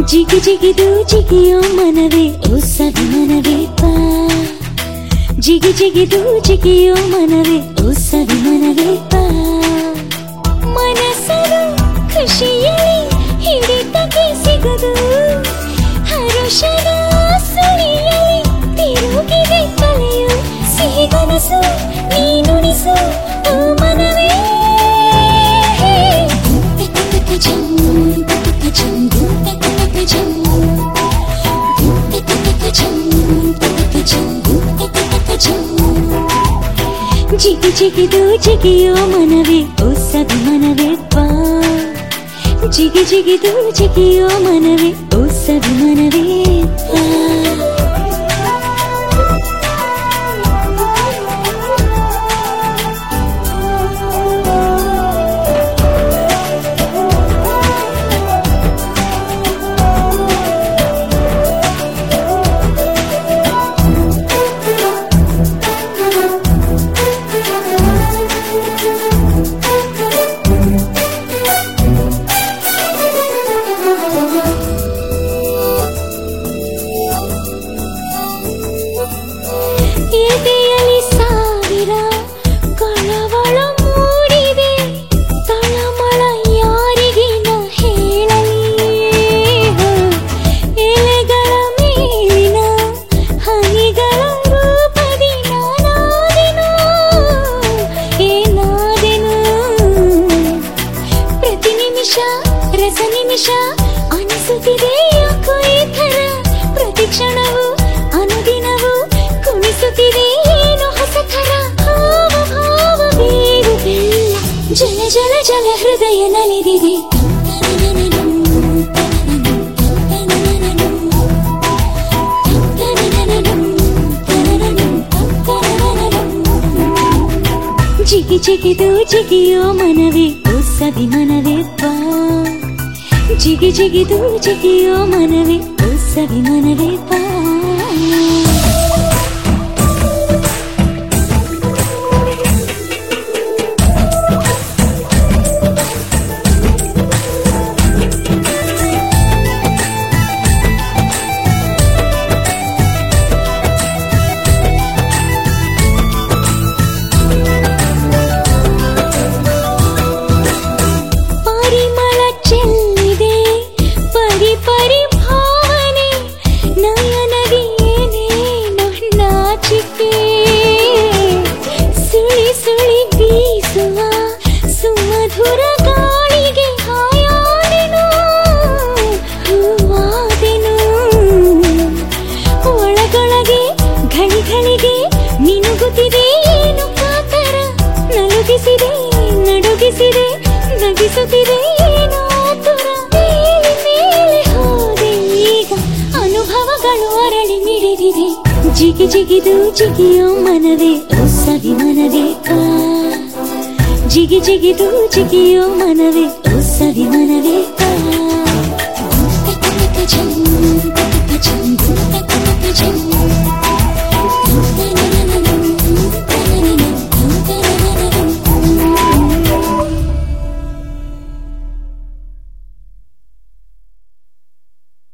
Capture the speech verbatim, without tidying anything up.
ಜಿಗಿ ಜಿಗಿದು ಜಿಗಿಯೋ ಮನವೇ ಓ ಸವಿ ಮನವೇ ಬಾ. ಜಿಗಿ ಜಿಗಿದು ಜಿಗಿಯೋ ಮನವೇ ಓ ಸವಿ ಮನವೇ ಬಾ. ಮನಸ್ಸರು ಖುಷಿಯಲ್ಲಿ ಹಿಡಿತಕ್ಕೆ ಸಿಗದು, ಹರುಷದ ಸುಳಿಯಲ್ಲಿ ತಿರುಗಿದೆ ತಲೆಯು. ಸಿಹಿಗನಸು ನೀನುಣಿಸು ಓ ಮನವೇ. ಜಿಗಿ ಜಿಗಿದು ಜಿಗಿಯೋ ಮನವೇ ಓ ಸವಿ ಮನವೇ ಬಾ. ಜಿಗಿ ಜಿಗಿದು ಜಿಗಿಯೋ ಮನವೇ ಓ ಸವಿ ಮನವೇ ಬಾ. ಎದೆಯಲ್ಲಿ ಸಾವಿರ ಕಳವಳ ಮೂಡಿದೆ, ತಳಮಳ ಯಾರಿಗೆ ನ ಹೇಳಲಿ. ಎಲೆಗಳ ಮೇಲಿನ ಹನಿಗಳ ರೂಪದಿ ನಾನಾದೆನು, ಏನಾದೆನು. ಪ್ರತಿ ನಿಮಿಷ ರಸ ನಿಮಿಷ ಅನಿಸುತ್ತಿದೆ ಯಾಕೋ ಈ ಥರ. ಪ್ರತಿ ಕ್ಷಣವು ಅನುದಿನವೂ ಕುಣಿಸುತ್ತಿದೆ ಏನು ಹೊಸ ಥರ. ಭಾವ ಭಾವ ಬೇರು ಬೆಲ್ಲ ಜಲ ಜಲ ಜಲ ಹೃದಯ ನಲಿದಿದೆ. ಜಿಗಿ ಜಿಗಿದು ಜಿಗಿಯೋ ಮನವೇ ಓ ಸವಿ ಮನವೇ ಬಾ. ಜಿಗಿ ಜಿಗಿದು ಜಿಗಿಯೋ ಮನವೇ ಓ ಸವಿ ಮನವೇ ಬಾ. ಪರಿಮಳ ಚೆಲ್ಲಿದೆ ಪರಿ ಪರಿ ಭಾವನೆ, ನಯನದಿ ಏನೇನೋ ನಾಚಿಕೆ. ಸುಳಿ ಸುಳಿ ಬೀಸುವ ಸುಮಧುರ ಗಾಳಿಗೆ ಹಾಯಾದೆನು, ಹೂವಾದೆನು. ಒಳಗೊಳಗೆ ಘಳಿಗಳಿಗೆ ಮಿನುಗುತ್ತಿದೆ ಏನು ಕಾತರ. ನಲುಗಿಸಿದೆ ನಡುಗಿಸಿದೆ ನಗಿಸುತ್ತಿದೆ ಏನೋ ಆತುರ. ಮೇಲೆ ಮೇಲೆ ಹೋದೆ ಈಗ ಅನುಭವಗಳು ಅರಳಿ ಮಿಡಿದಿದೆ. ಜಿಗಿ ಜಿಗಿದು ಜಿಗಿಯೋ ಮನವೇ ಓ ಸವಿ ಮನವೇ ಬಾ. ಜಿಗಿ ಜಿಗಿದು ಜಿಗಿಯೋ ಮನವೇ ಓ ಸವಿ ಮನವೇ ಬಾ.